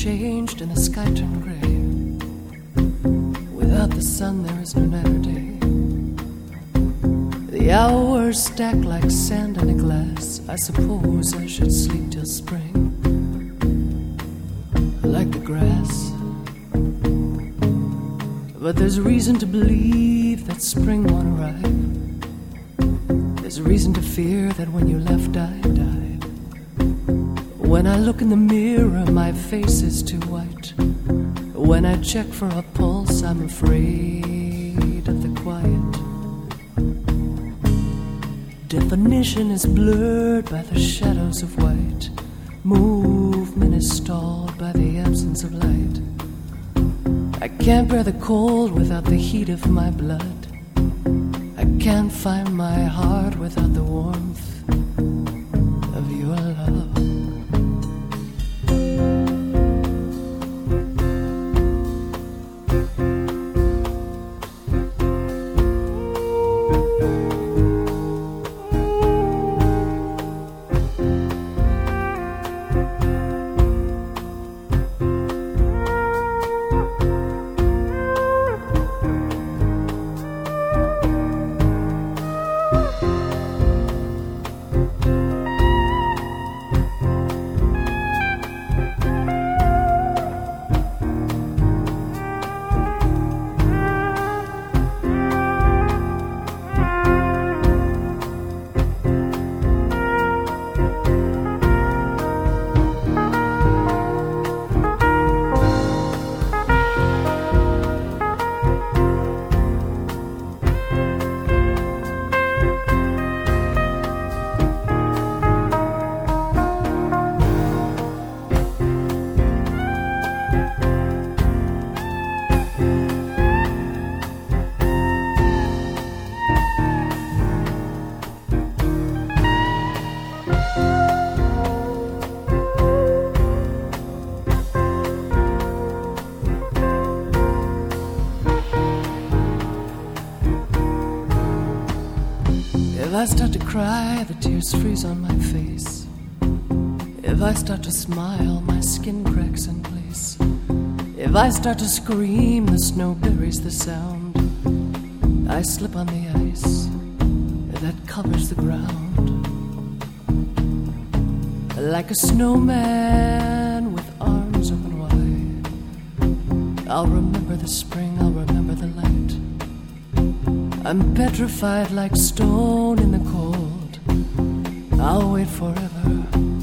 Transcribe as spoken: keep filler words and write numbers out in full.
changed and the sky turned gray. Without the sun there is no night or day. The hours stack like sand in a glass. I suppose I should sleep till spring, like the grass. But there's reason to believe that spring won't arrive. There's reason to fear that when you left I died. When I look in the mirror my face is too white. When I check for a pulse I'm afraid of the quiet. Definition is blurred by the shadows of white. Movement is stalled by the absence of light. I can't bear the cold without the heat of my blood. I can't find my heart without the warmth of your love. If I start to cry, the tears freeze on my face. If I start to smile, my skin cracks in place. If I start to scream, the snow buries the sound. I slip on the ice that covers the ground. Like a snowman with arms open wide, I'll remember the spring, I'll remember the light. I'm petrified like stone in the cold. I'll wait forever